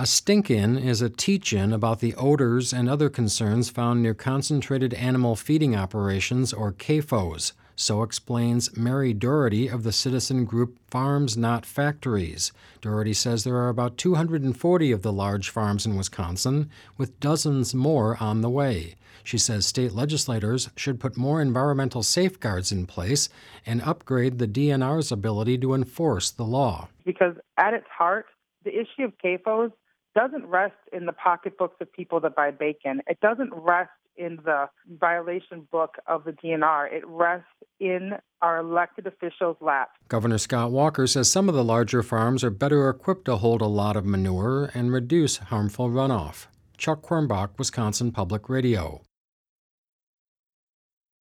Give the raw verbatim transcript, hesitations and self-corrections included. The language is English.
A stink-in is a teach-in about the odors and other concerns found near concentrated animal feeding operations, or C A F Os. So explains Mary Doherty of the citizen group Farms Not Factories. Doherty says there are about two hundred forty of the large farms in Wisconsin, with dozens more on the way. She says state legislators should put more environmental safeguards in place and upgrade the D N R's ability to enforce the law. Because at its heart, the issue of C A F Os doesn't rest in the pocketbooks of people that buy bacon. It doesn't rest in the violation book of the D N R. It rests in our elected officials' laps. Governor Scott Walker says some of the larger farms are better equipped to hold a lot of manure and reduce harmful runoff. Chuck Quirmbach, Wisconsin Public Radio.